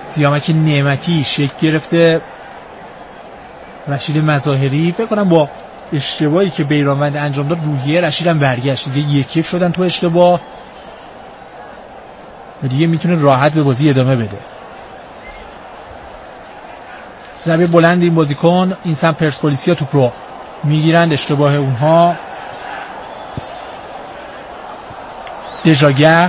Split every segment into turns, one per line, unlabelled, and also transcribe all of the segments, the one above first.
سیامک نعمتی شکل گرفته. رشید مظاهری فکر کنم با اشتباهی که بیرانوند انجام داد روحیه رشید هم برگشت دیگه، یکی شدن تو اشتباه و دیگه میتونه راحت به بازی ادامه بده. ضربه بلند این بازیکن، این سم پرسپولیسیا توپ رو میگیرند، اشتباه اونها. دژاگه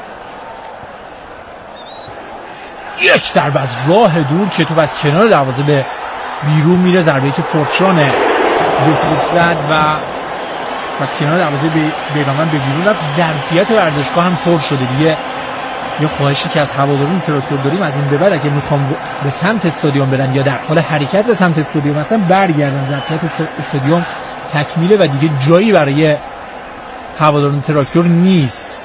یک ضربه از راه دور که توپ از کنار دروازه به بیرون میره. ضربه‌ای که پورترون به توپ زد و از کنار دروازه بیرانوند به بیرون رفت. ظرفیت ورزشگاه هم پر شده دیگه. یه خواهشی که از هواداران تراکتور داریم از این به بعد اگه میخوام به سمت استادیوم برن یا در حال حرکت به سمت استادیوم هستن برگردن. ظرفیت استادیوم تکمیله و دیگه جایی برای هواداران تراکتور نیست.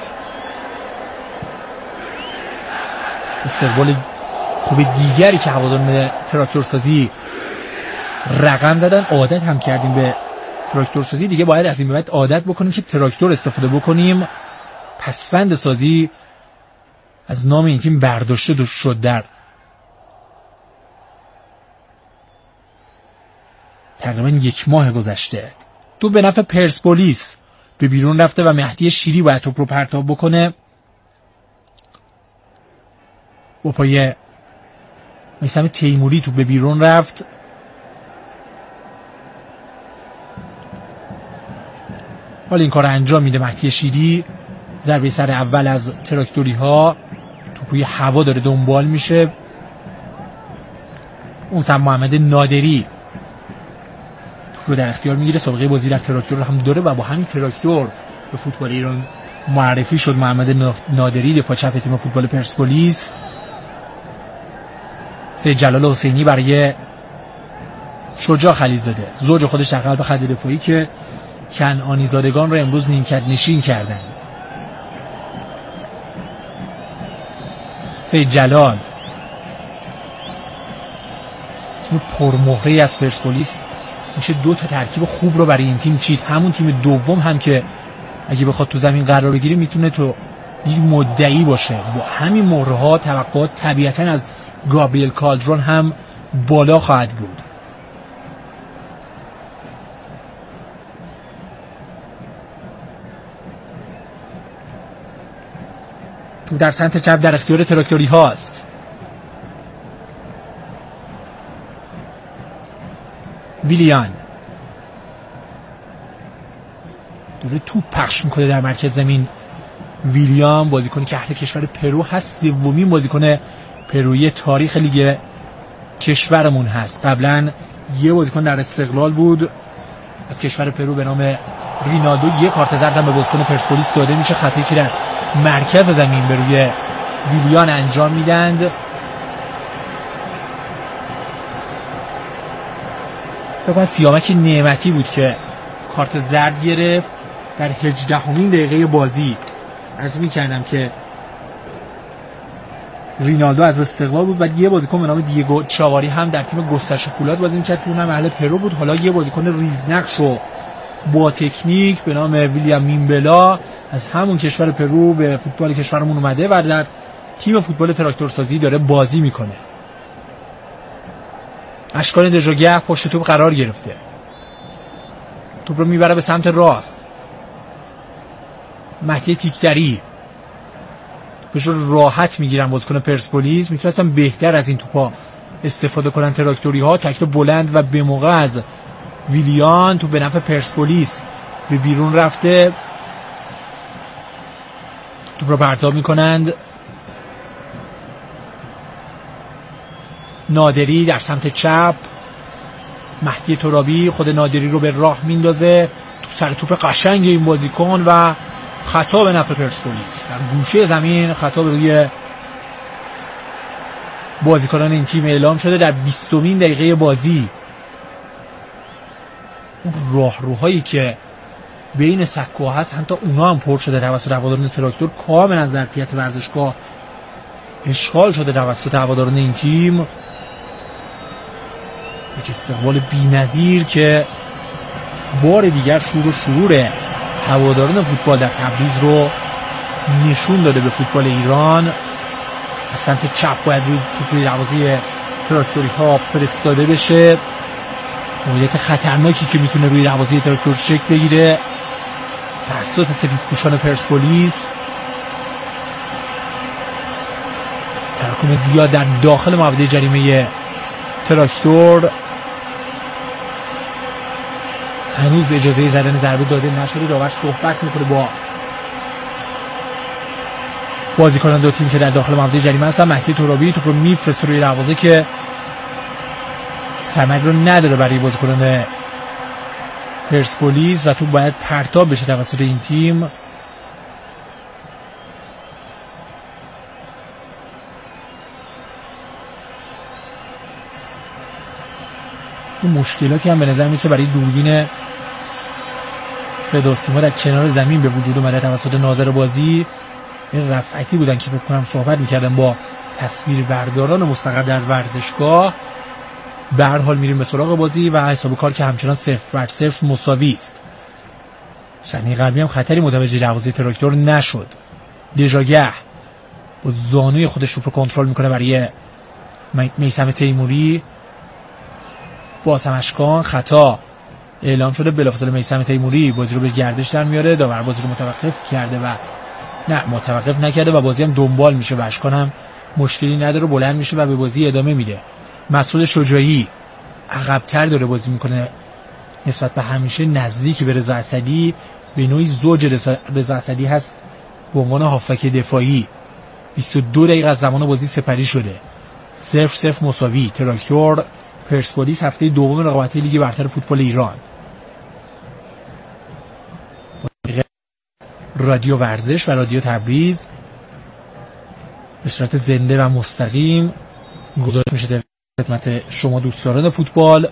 استقبال خوب دیگری که هواداران تراکتور سازی رقم زدن. عادت هم کردیم به تراکتور سازی، دیگه باید از این به بعد عادت بکنیم که تراکتور استفاده بکنیم. پسفند سازی از نام این تیم برداشته شد. در تقریبا 1 ماه گذشته تو به نفع پرسپولیس به بیرون رفته و مهدی شیری باید توپ رو پرتاب بکنه. با پای میثم تیموری توپ به بیرون رفت. حالا این کار رو انجام میده مهدی شیری. ضربه سر اول از تراکتوری ها، توپوی هوا داره دنبال میشه. اون سم محمد نادری توپ رو در اختیار میگیره. سابقه بازی در تراکتور رو هم داره و با همین تراکتور به فوتبال ایران معرفی شد. محمد نادری دفاع چپ تیم فوتبال پرسپولیس. سید جلال حسینی برای شجاع خلیلزاده، زوج خودش در قلب خط دفاعی که کنعانی زادگان رو امروز نیمکت نشین کردند. سید جلال تیم پرمهره از پرسپولیس میشه 2 تا ترکیب خوب رو برای این تیم چید. همون تیم دوم هم که اگه بخواد تو زمین قرار بگیره میتونه تو لیگ مدعی باشه. با همین مهره ها توقعات طبیعتا از گابریل کالدرون هم بالا خواهد بود. تو در سمت چپ در اختیار تراکتوری هاست. ویلیان داره توپ پخش میکنه در مرکز زمین. ویلیان بازیکنی که اهل کشور پرو هست، 3مین بازیکن پرویی تاریخ لیگ کشورمون هست. قبلا یه بازیکن در استقلال بود از کشور پرو به نام رینالدو. یه کارت زرد هم به بازیکن پرسپولیس داده میشه. خطایی که در مرکز زمین به روی ویلیان انجام میدند. فکر سیامک نعمتی بود که کارت زرد گرفت در 18مین دقیقه بازی. عرض می‌کردم که رینالدو از استقلال بود و یه بازیکن به نام دیگو چاواری هم در تیم گسترش فولاد بازی می‌کرد که اونم اهل پرو بود. حالا یه بازیکن ریزنقش و با تکنیک به نام ویلیام میمبلا از همون کشور پرو به فوتبال کشورمون اومده و در تیم فوتبال تراکتور سازی داره بازی میکنه. اشکان دژاگه پشت توپ قرار گرفته. توپ رو میبره به سمت راست. مهدی تیکتری توپش رو راحت میگیرن بازیکن پرسپولیس. میتونستن بهتر از این توپا استفاده کنن تراکتوری ها. تکل بلند و به موقع از ویلیان تو به نفع پرسپولیس به بیرون رفته. توپ رو پرتاب میکنند. نادری در سمت چپ. مهدی ترابی خود نادری رو به راه میندازه. تو سر توپ قشنگ این بازیکن و خطا به نفع پرسپولیس. در گوشه زمین خطا به روی بازیکنان این تیم اعلام شده در 20مین دقیقه بازی. اون راهروهایی که بین سکوها هست حتی اونا هم پر شده توسط هواداران تراکتور. کاملا ظرفیت ورزشگاه اشغال شده توسط هواداران این تیم. یک استقبال بی‌نظیر که بار دیگر شور و شرور هواداران فوتبال در تبریز رو نشون داده به فوتبال ایران. از سمت چپ باید روی توپ دروازه تراکتوری ها فرستاده بشه. موقعیت خطرناکی که میتونه روی دروازه تراکتور شکل بگیره توسط سفیدپوشان پرسپولیس. تراکم زیاد در داخل محوطه جریمه تراکتور. هنوز اجازه زدن ضربه داده نشده. داور صحبت میکنه با بازیکنان دو تیم که در داخل محوطه جریمه هستن. مهدی ترابی توپ رو میفرسته روی دروازه که ثمر رو نداره برای بازیکنان پرسپولیس و توپ باید پرتاب بشه توسط این تیم. این مشکلاتی هم به نظر میسه برای دوربین صدا و سیما در کنار زمین به وجود اومده توسط ناظر بازی. این رفعتی بودن که فکر کنم صحبت میکردن با تصویر برداران مستقر در ورزشگاه. به هر حال میریم به سراغ بازی و حساب کار که همچنان 0-0 مساوی است. صحنه قبلی هم خطری متوجه دروازه تراکتور نشد. دژاگه با زانوی خودش رو کنترل میکنه برای میثم تیموری. باز هم اشکان خطا اعلام شده. بلافاصله میثم تیموری بازی رو به گردش در میاره. داور بازی رو متوقف کرده و نه متوقف نکرده و بازی هم دنبال میشه و اشکان هم مشکلی نداره، بلند میشه و به بازی ادامه میده. مسعود شجاعی عقب‌تر داره بازی میکنه نسبت به همیشه، نزدیک به رضا اسدی. به نوعی زوج رضا اسدی هست به عنوان هافبک دفاعی. 22 دقیقه از زمان بازی سپری شده. 0-0 مساوی. تراکتور پرسپولیس هفته دوم رقابت‌های لیگ برتر فوتبال ایران. رادیو ورزش و رادیو تبریز به صورت زنده و مستقیم گزارش میشه خدمت شما دوستداران فوتبال.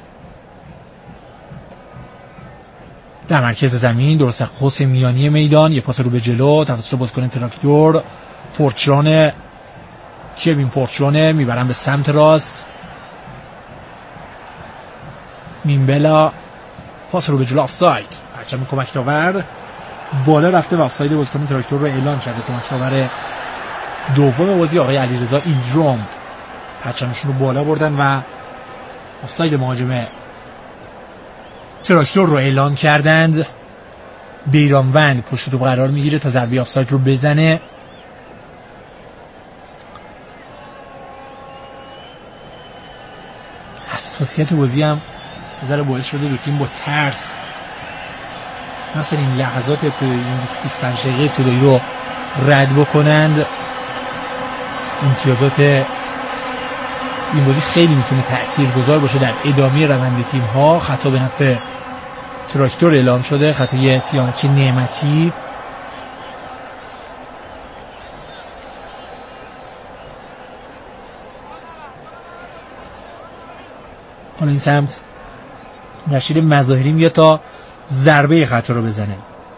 در مرکز زمین درست خط میانی میدان یک پاس رو به جلو توسط بازیکن تراکتور. فورتران کوین فورتران میبرن به سمت راست. مینبلا پاس رو به جلو آفساید. پرچم کمک داور بالا رفته و آفساید بازیکن تراکتور رو اعلام کرده. کمک داور دوم بازی آقای علیرضا ایلدروم پرچمشون رو بالا بردن و آفساید مهاجم تراکتور رو اعلام کردند. بیرانوند پشت توپ قرار میگیره تا ضربه آفساید رو بزنه. حساسیت بازی هم نظر باعث شده دو تیم با ترس مثلا این لحظات ابتدایی این 25 دقیقه ابتدایی رو رد بکنند. امتیازات این بازی خیلی میتونه تاثیرگذار باشه در ادامه روند تیم ها. خطا به نفع تراکتور اعلام شده. خطای سیامک نعمتی. حالا این سمت رشید مظاهری میاد تا ضربه خطا رو بزنه.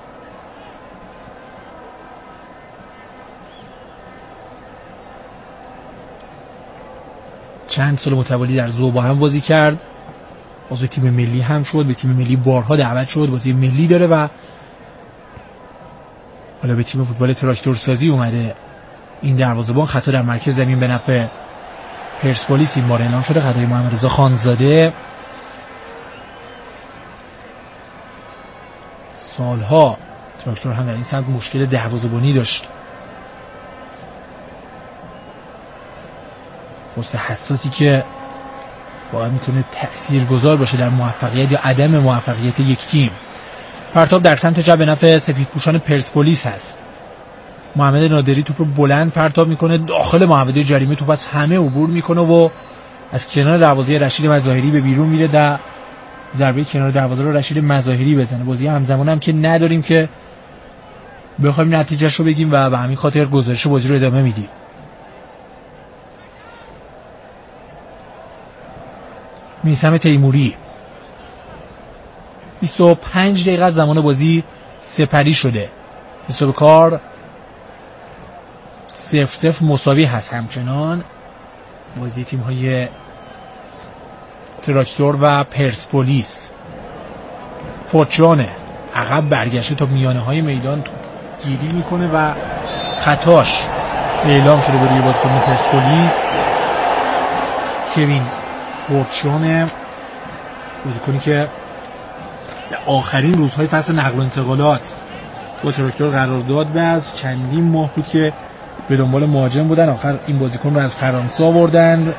چند سال متوالی در زوبا هم بازی کرد. عضو تیم ملی هم شد. به تیم ملی بارها دعوت شد. بازی ملی داره و حالا به تیم فوتبال تراکتور سازی اومده. این دروازه‌بان خطا در مرکز زمین به نفع پرسپولیس این بار اعلام شده. خطای محمد رضا خانزاده. سالها تراکتور هم در این سمت مشکل دروازه‌بانی داشت. پست حساسی که باید میتونه تأثیرگذار باشه در موفقیت یا عدم موفقیت یک تیم. پرتاب در سمت چپ به نفع سفیدپوشان پرسپولیس هست. محمد نادری توپ رو بلند پرتاب میکنه داخل محوطه جریمه. توپ از همه عبور میکنه و از کنار دروازه رشید مظاهری به بیرون میره. در ضربه کنار دروازه رو رشید مظاهری بزنه. بازی همزمان هم که نداریم که بخوایم نتیجهش رو بگیم و به همین خاطر گزارش بازی رو ادامه میدیم. میثم تیموری 25 دقیقه از زمان بازی سپری شده. حساب کار 0-0 مساوی هست. همچنان بازی تیم های تراکتور و پرسپولیس. فورتران عقب برگشته تا میانه های میدان توپ گیری میکنه و خطاش اعلام شده به روی بازیکن پرسپولیس کوین فورچون، بازیکنی که در آخرین روزهای فصل نقل و انتقالات با تراکتور قرارداد بست. چندین ماه بود که به دنبال مهاجم بودن، آخر این بازیکن رو از فرانسه آوردند.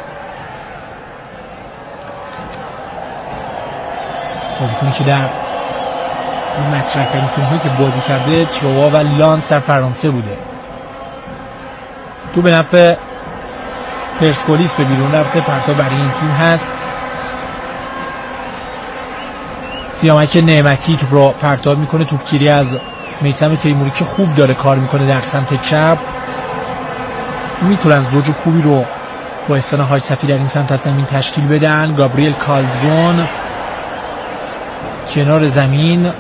بازیکنی که در این مطرح‌ترین تیم‌هایی که بازی کرده تروا و لانس در فرانسه بوده. تو به نفع پرسپولیس به بیرون رفته، پرتاب برای این تیم هست. سیامک نعمتی توپ رو پرتاب میکنه، توپگیری از میثم تیموری که خوب داره کار میکنه در سمت چپ. میتونن زوج خوبی رو با احسان حاج صفی در این سمت از زمین تشکیل بدن. گابریل کالدرون کنار زمین،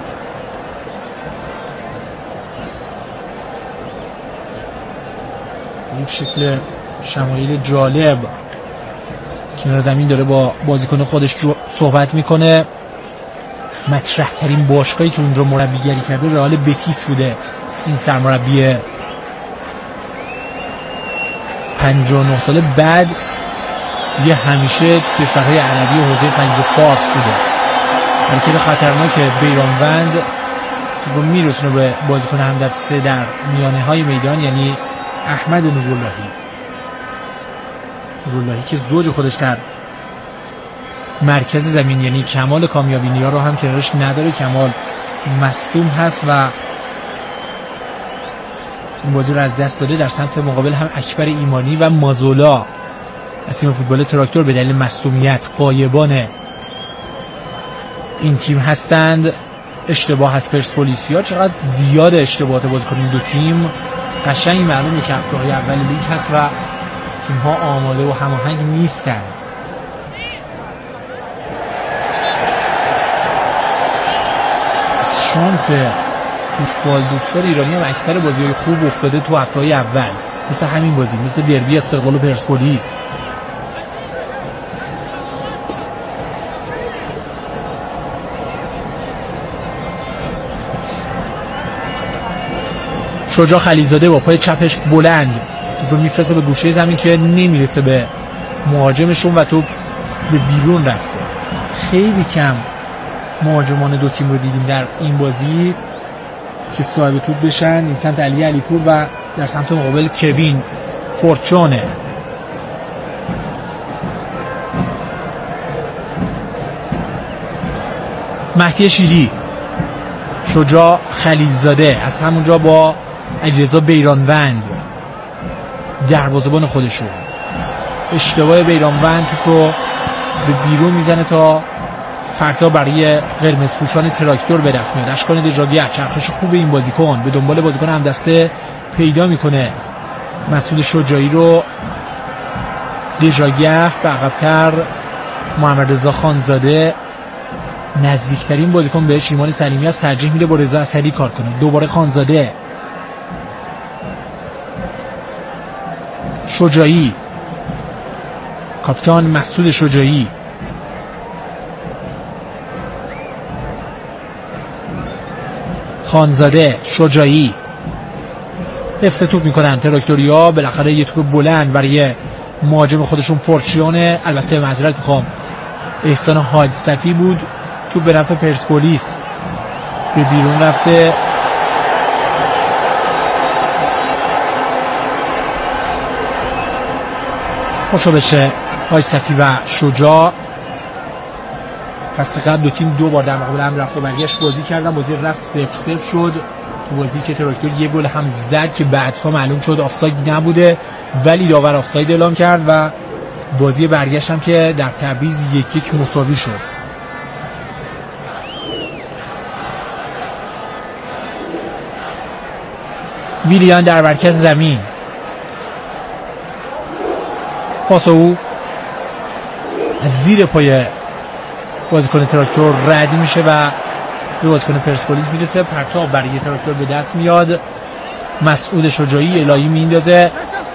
یک شکل شمایل جالب کنار زمین داره با بازیکن خودش صحبت میکنه. مطرح ترین باشگاهی که اونجا مربیگری کرده رئال بتیس بوده. این سرمربی 59 ساله بعد دیگه همیشه تو کشورهای عربی و حوزه خلیج فارس بوده. حرکت خطرناک بیرانوند رو میرسونه به بازیکن همدسته در میانه های میدان، یعنی احمد نوراللهی که زوج خودش در مرکز زمین یعنی کمال کامیابی نیا رو هم کنارش نداره. کمال مصدوم هست و این بازی رو از دست داده. در سمت مقابل هم اکبر ایمانی و مازولا از تیم فوتبال تراکتور به دلیل مصدومیت غایبان این تیم هستند. اشتباه از پرسپولیسیا، چقدر زیاد اشتباهات بازیکن این دو تیم. قشنگ معلومه که هفته‌های اول لیگ هست و تیم‌ها آماده و هماهنگ نیستند. شانس فوتبال دوستان ایرانی هم اکثر بازی‌های خوب افتاده تو هفته‌های اول، مثل همین بازی، مثل دربی استقلال و پرسپولیس. شجاع خلیلزاده با پای چپش بلند توپ رو میفرسته به گوشه زمین که نمیرسه به مهاجمشون و توپ به بیرون رفته. خیلی کم مهاجمان دو تیم رو دیدیم در این بازی که صاحب توپ بشن. این سمت علی علیپور و در سمت مقابل کوین فورچونه. مهدی شیری، شجاع خلیلزاده از همونجا با اجرا بیرانوند دروازه‌بان خودشون. اشتباه بیرانوند توپ رو به بیرون میزنه تا پرتاب برای قرمز پوشان تراکتور به دست میاد. اشکان دژاگه چرخش خوب این بازیکن به دنبال بازیکن همدسته پیدا میکنه. مسعود شجاعی رو دژاگه به عقب‌تر، محمد رضا خانزاده نزدیکترین بازیکن بهش ایمان سلیمی از ترجیح میده با رضا اسدی کار کنه. دوباره خانزاده، شجاعی، کاپیتان مسعود شجاعی، خانزاده، شجاعی حفظ توپ میکنن تراکتوریا. بالاخره یه توپ بلند برای مهاجم خودشون فورچیونه. البته معذرت میخوام، احسان حاج صفی بود. توپ به نفع پرسپولیس به بیرون رفته. خوشو بشه حاج صفی و شجاع. فصل قبل دو تیم دو بار در مقابل هم رفت و برگشت بازی کردن. بازی رفت 0-0 شد. بازی که تراکتور یه گل هم زد که بعدها معلوم شد آفساید نبوده، ولی داور آفساید اعلام کرد و بازی برگشت هم که در تبریز 1-1 مساوی شد. ویلیان در مرکز زمین، پاس او از زیر پای بازیکن تراکتور رد میشه و به بازیکن پرسپولیس میرسه. پرتاب برای تراکتور به دست میاد. مسعود شجاعی الهی میندازه.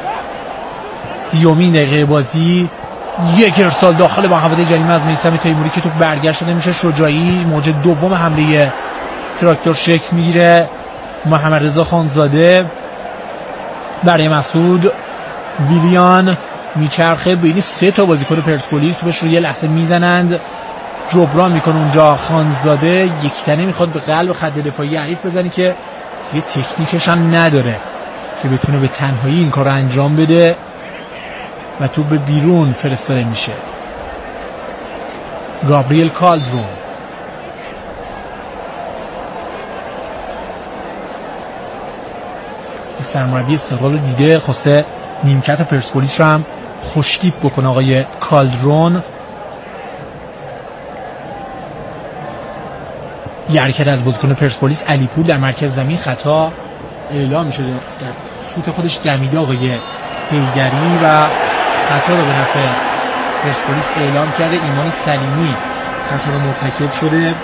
30 دقیقه بازی، یک ارسال داخل محوطه جریمه از میثم تیموری که توپ برگشت نمیشه. شجاعی موج دوم حمله تراکتور شکل میگیره. محمد رضا خانزاده برای مسعود ویلیان میچرخه، ببینید 3 تا بازیکن پرسپولیس توپش رو یه لحظه میزنند، جبران میکنه اونجا خانزاده، یک تنه میخواد به قلب خط دفاعی حریف بزنه که یه تکنیکش هم نداره که بتونه به تنهایی این کار رو انجام بده و توپ به بیرون فرستاده میشه. گابریل کالدرون سرمربی استقلال رو دیده، خواسته نیمکت پرسپولیس رو هم خوشتیپ بکنه آقای کالدرون. یه حرکت از بازیکن پرسپولیس علیپور در مرکز زمین، خطا اعلام شده، در سوت خودش دمیده آقای حیدری و خطا رو به نفع پرسپولیس اعلام کرده. ایمان سلیمی خطا رو مرتکب شده.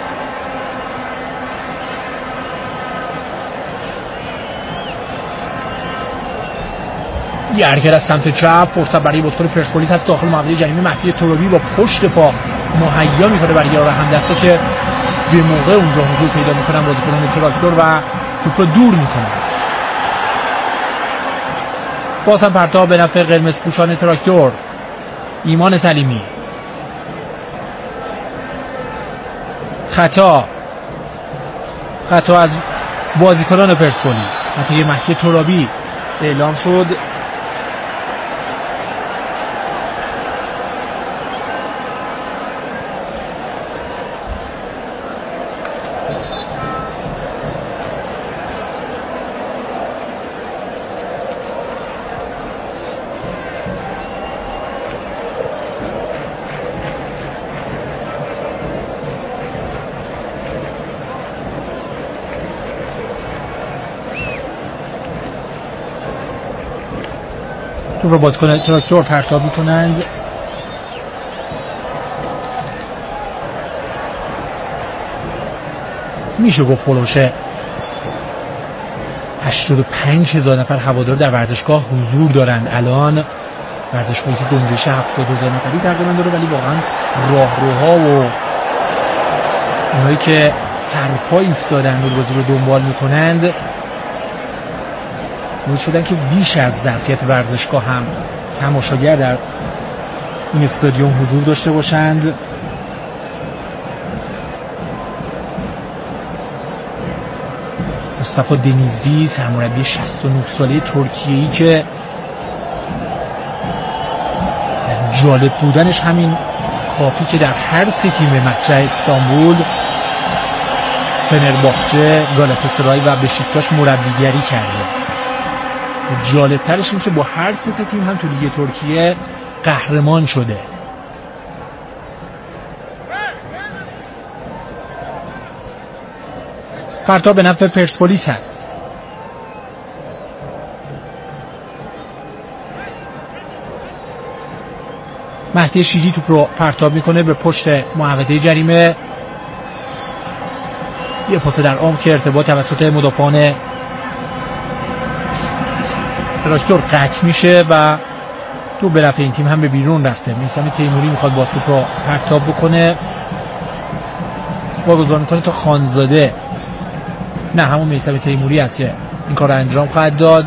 یه حرکت از سمت چپ، فرصت برای بازیکن پرسپولیس هست داخل محوطه جریمه. مهدی ترابی با پشت پا مهیا میکنه برای یار همدسته که به موقع اونجا حضور پیدا میکنن بازیکنان تراکتور و توپ رو دور میکنند. باز هم پرتاب به نفع قرمز پوشان تراکتور. ایمان سلیمی، خطا از بازیکنان پرسپولیس، خطای مهدی ترابی اعلام شد. توپ رو بازیکن تراکتور پرتاب میکنند. میشه گفت فلوشه 85,000 نفر هوادار در ورزشگاه حضور دارند الان. ورزشگاهی که گنجش 70,000 نفری تقریبا داره، ولی واقعا راهروها و اونایی که سرپا ایستادند و بازی رو دنبال میکنند بود شدن که بیش از ظرفیت ورزشگاه هم تماشاگر در این استادیوم حضور داشته باشند. مصطفی دنیزلی سرمربی 69 ساله ترکیه‌ای که در جالب بودنش همین کافی که در هر 3 تیم مطرح استانبول، فنرباخچه، گالاتاسرای و بشیکتاش مربیگری کرده. جالب ترش این که با هر 3 تیم هم تو لیگ ترکیه قهرمان شده. پرتاب به نفع پرسپولیس هست. مهدی شیری توپ رو پرتاب میکنه به پشت محوطه جریمه. یه پاس در عمق که ارتباط توسط مدافعان تراکتور قطع میشه و تو به نفع این تیم هم به بیرون رفته. میثم تیموری میخواد باز توپ رو پرتاب بکنه، واگذار میکنه تا خانزاده، نه همون میثم تیموری است که این کار رو انجام خواهد داد.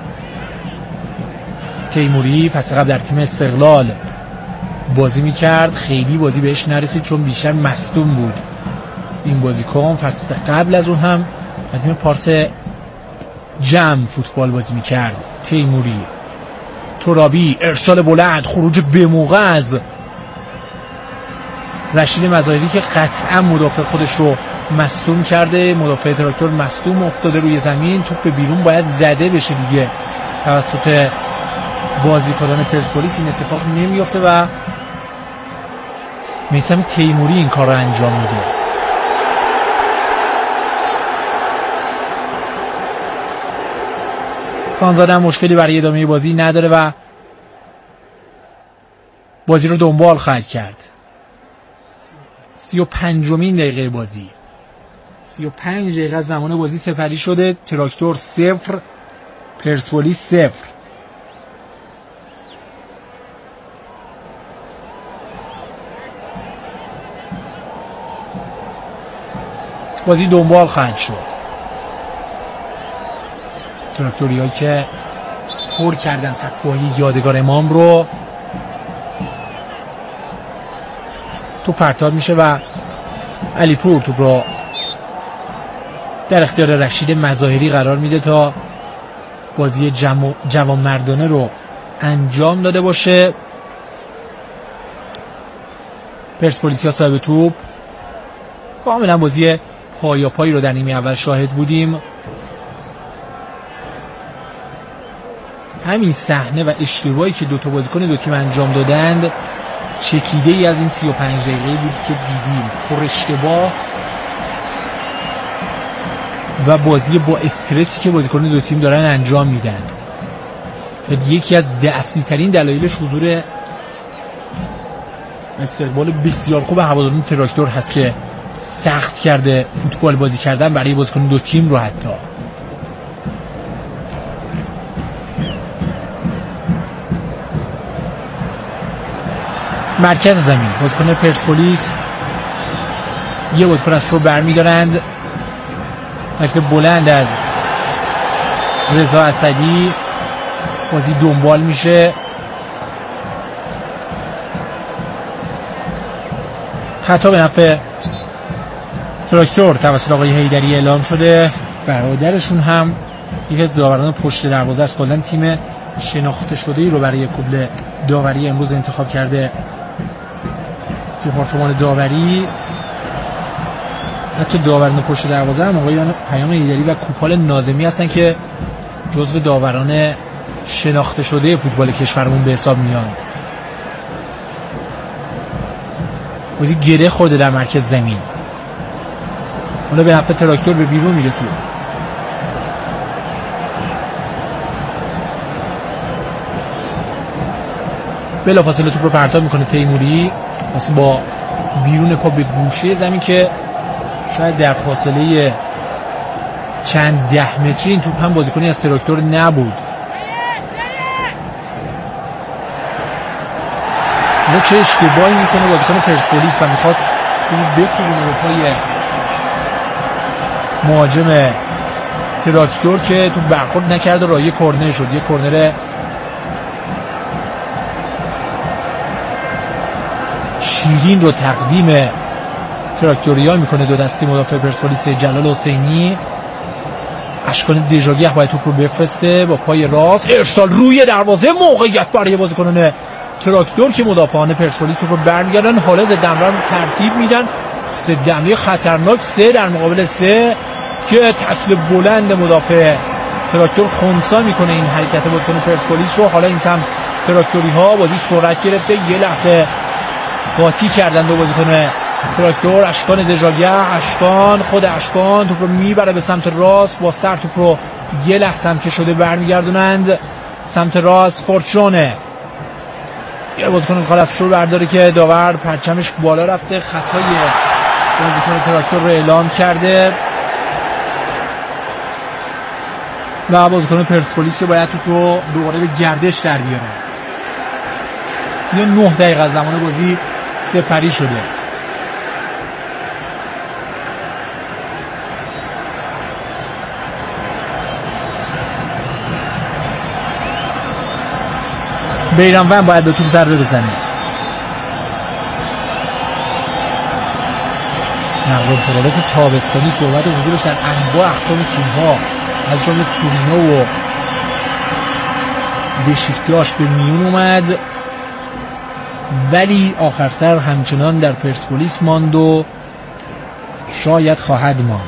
تیموری فصل قبل در تیم استقلال بازی میکرد، خیلی بازی بهش نرسید چون بیشتر مصدوم بود این بازیکن. فصل قبل از اون هم در تیم پارس جم فوتبال بازی میکرد. تیموری، ترابی، ارسال بلند، خروج به موقع از رشید مظاهری که قطعا مدافع خودش رو مصدوم کرده. مدافع تراکتور مصدوم افتاده روی زمین، توپ به بیرون باید زده بشه دیگه توسط بازیکنان پرسپولیس. این اتفاق نمیفته و میثم تیموری این کار رو انجام میده. خانزاده هم مشکلی برای ادامه بازی نداره و بازی رو دنبال خواهد کرد. 35مین دقیقه بازی، 35 دقیقه از زمان بازی سپری شده. تراکتور 0 پرسپولیس 0. بازی دنبال خواهد شد. تراکتوریایی که پر کردن سکوهای یادگار امام رو. تو پرتاب میشه و علیپور توپ رو در اختیار رشید مظاهری قرار میده تا بازی جوانمردانه رو انجام داده باشه. پرسپولیسیا صاحب توپ، کاملا بازی پایاپایی رو در نیمه اول شاهد بودیم. همین صحنه و اشتباهی که دو تا بازیکن دو تیم انجام دادند چکیده ای از این 35 دقیقه بود که دیدیم، پر اشتباه و بازی با استرسی که بازیکن دو تیم دارن انجام میدن. یکی از اصلی ترین دلایلش حضور استقبال بسیار خوب هواداران تراکتور هست که سخت کرده فوتبال بازی کردن برای بازیکن دو تیم رو. حتی مرکز زمین بازیکن پرسپولیس یه بازیکن از رو برمی‌دارند، تکل بلند از رضا اسدی، بازی دنبال میشه. خطا به نفع تراکتور توسط آقای حیدری اعلام شده. برادرشون هم یکی از داوران پشت دروازه است. کلا تیم شناخته شده‌ای رو برای کوبل داوری امروز انتخاب کرده دپارتمان داوری. حتی داوران پشت دروازه هم آقایان پیام حیدری و کوپال ناظمی هستن که جزو داوران شناخته شده فوتبال کشورمون به حساب میان. بازی گره خورده در مرکز زمین، حالا به نفع تراکتور به بیرون میره تو. بلافاصله توپ رو پرتاب میکنه تیموری، واسه با بیرون پا به گوشه زمین که شاید در فاصله چند 10 متری این توپ هم بازیکنی از تراکتور نبود. حالا چه اشتباهی میکنه بازیکن پرسپولیس و میخواست توپ بکوبونه به پای مهاجم تراکتور که توپ برخورد نکرد و راه کورنر شد. یه کورنر شیرین رو تقدیم تراکتوریا میکنه دو دستی مدافع پرسپولیس جلال حسینی. اشکان دژاگه باید توپ رو بفرسته با پای راست، ارسال روی دروازه، موقعیت برای بازیکنان تراکتور که مدافعان پرسپولیس توپ رو برمیگردن. حالا ضد حمله ترتیب میدن، ضد حمله خطرناک 3 در مقابل 3 که تکل بلند مدافع تراکتور خنثی میکنه این حرکت بازیکن پرسپولیس رو. حالا این سمت تراکتوری ها بازی سرعت گرفته، یه لحظه قاطی کردن دو بازیکن تراکتور. اشکان دژاگه، خود اشکان توپ رو میبره به سمت راست، با سر توپ رو یه لحظه هم که شده برمیگردونند سمت راست. فورچونه یه بازیکن میخواد از شروع برداره که داور پرچمش بالا رفته، خطای بازیکن تراکتور رو اعلام کرده و بازیکن پرسپولیس که باید توپ رو دوباره به گردش در بیارند. 39 دقیقه از زمان بازی سپری شده. بیرانوند باید به توپ ضربه بزنه. نقل و انتقالات تابستانی صحبت حضورش در انواع اقسام تیم‌ها از جمله تورینو و بشیکتاش به میون اومد، ولی آخر سر همچنان در پرسپولیس ماند و شاید خواهد ماند.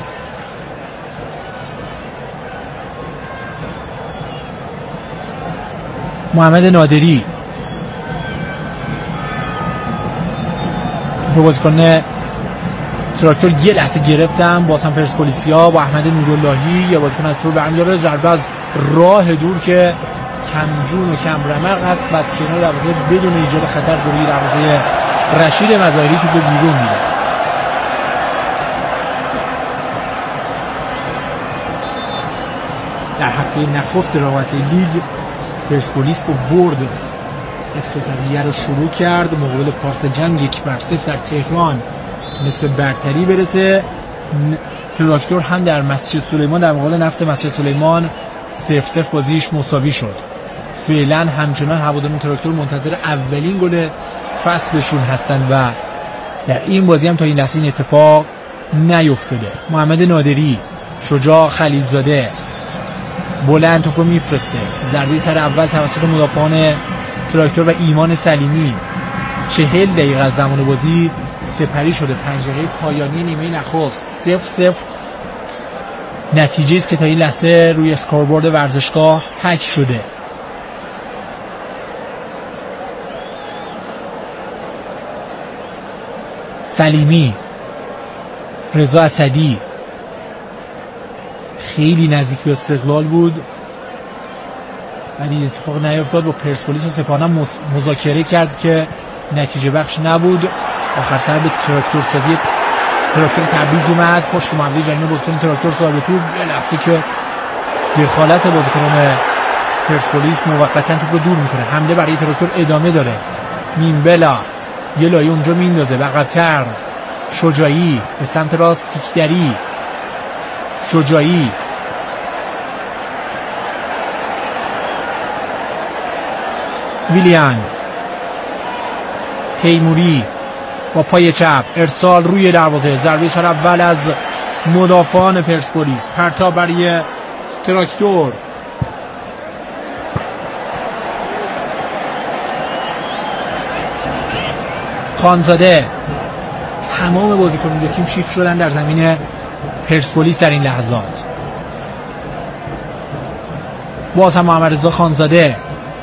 محمد نادری بازیکن تراکتور یه لحظه گرفتم باز هم پرسپولیسیا با احمد نوراللهی یه بازیکن از رو برمی‌داره، ضربه از راه دور که کمجون و کم رمق هست و از کنار دروازه بدون ایجاد خطر روی دروازه رشید مظاهری توپ بیرون میره. در هفته نخست رقابت لیگ پرسپولیس با برد افتتاحیه رو شروع کرد مقابل پارسجان 1-0 در تهران تونست به برتری برسه. تراکتور هم در مسجد سلیمان در مقابل نفت مسجد سلیمان 0-0 بازیش مساوی شد. فعلا همچنان هواداران تراکتور منتظر اولین گل فصلشون هستن و در این بازی هم تا این لحظه این اتفاق نیفتاده. محمد نادری، شجاع خلیلزاده بلند توپو میفرسته، ضربه سر اول توسط مدافعان تراکتور و ایمان سلیمی. 40 دقیقه از زمان بازی سپری شده. 5 دقیقه پایانی نیمه نخست 0-0 نتیجه است که تا این لحظه روی اسکوربورد ورزشگاه حک شده. سلیمی، رضا اسدی خیلی نزدیک به استقلال بود ولی اتفاق نیفتاد. با پرسپولیس و سپاهان مذاکره کرد که نتیجه بخش نبود. آخر سر به تراکتور سازی تراکتور تبریز اومد، پشت محوطه جریمه بازیکن تراکتور صاحب توپ، یه لحظه که دخالت بازیکنان پرسپولیس موقتا توپ رو دور میکنه. حمله برای تراکتور ادامه داره. مینبلا یه لایه اونجا میندازه، عقب‌تر شجاعی به سمت راست تیکدری، شجاعی ویلیان، تیموری با پای چپ ارسال روی دروازه، ضربه سر اول از مدافعان پرسپولیس، پرتاب برای تراکتور. خانزاده. تمام بازیکنان دو تیم شیفت شدن در زمین پرسپولیس در این لحظات. باز هم محمد رضا خانزاده،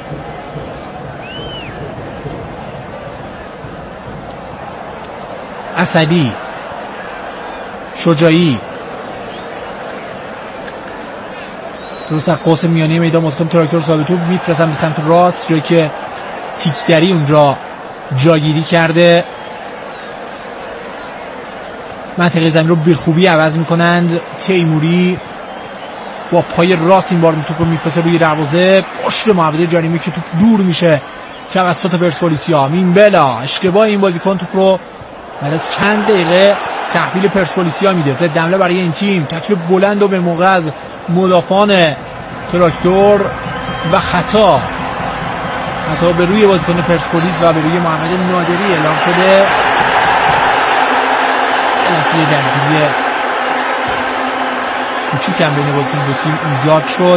اسدی، شجاعی، درست از قوس میانی میدان بازیکن تراکتور صاحب توپ میفرستن به سمت راست، جایی که تیکدری اونجا جاگیری کرده. منطقه زمین رو به خوبی عوض میکنند. تیموری با پای راست این بار توپ رو میفرسته روی دروازه، پشت محوطه جریمه که توپ دور میشه توسط پرسپولیسیا. مینبلا اشتباه این بازیکن توپ رو بعد از چند دقیقه تحویل پرسپولیسیا میده. ضد حمله برای این تیم، تکل بلند و به موقع از مدافعان تراکتور و خطا به روی بازیکن پرسپولیس و به روی محمد نادری اعلام شده. اصلی درگیری کوچیکم بین بازیکن دو تیم ایجاد شد.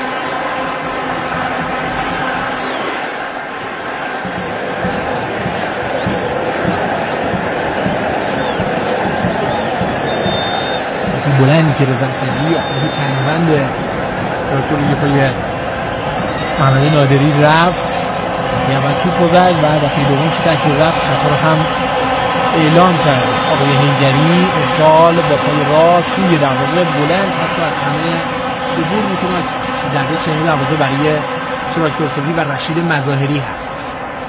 بلندی که رضا اسدی آخری تنبند تراکتور روی پای محمد نادری رفت، دفعه اول توپ گذشت و دفعه دوم که تکل رفت خطا رو هم اعلام کرد. آقای حیدری ارسال با پای راست روی دروازه بلند هست و از همه عبور میکنه. ضربه کنار دروازه برای تراکتور سازی و رشید مظاهری هست.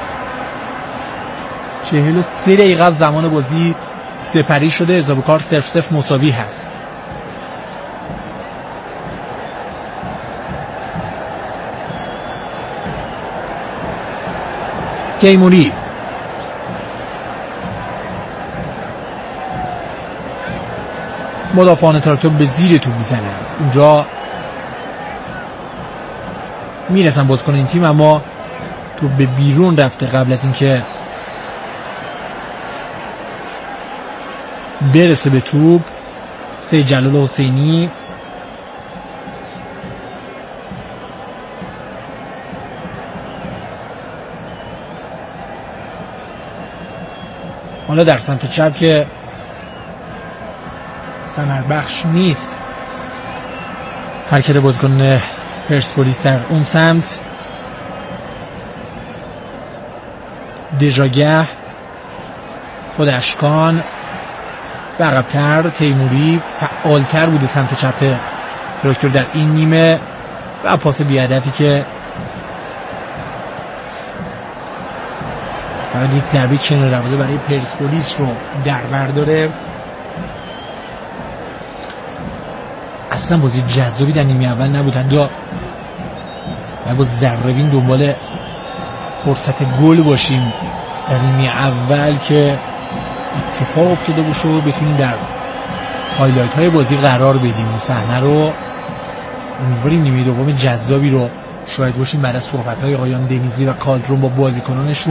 43 دقیقه از زمان بازی سپری شده، اضافه کار 0-0 مساوی هست. تیموری مدافعان تراکتور به زیر توپ میزنند. اونجا میرسن بازیکن این تیم اما توپ به بیرون رفته قبل از اینکه برسه به توپ. سید جلال حسینی حالا در سمت چپ که ثمر بخش نیست حرکت بازیکن پرسپولیس در اون سمت. دژاگه، خود اشکان و عقب‌تر تیموری فعالتر بوده سمت چپ تراکتور در این نیمه و پاس بی‌هدفی که بعد یک ضربه کنار دروازه برای پرسپولیس رو در بر داره. اصلا بازی جذابی در نیمه اول نبود، حتی با ذره‌بین دنبال فرصت گل باشیم در نیمه اول که اتفاق افتاده باشه و بتونیم در هایلایت های بازی قرار بدیم اون صحنه رو. امیدواریم نیمه دوم جذابی رو شاهد باشیم بعد از صحبت‌های آقایان دنیزی و کالدرون با بازیکنانشون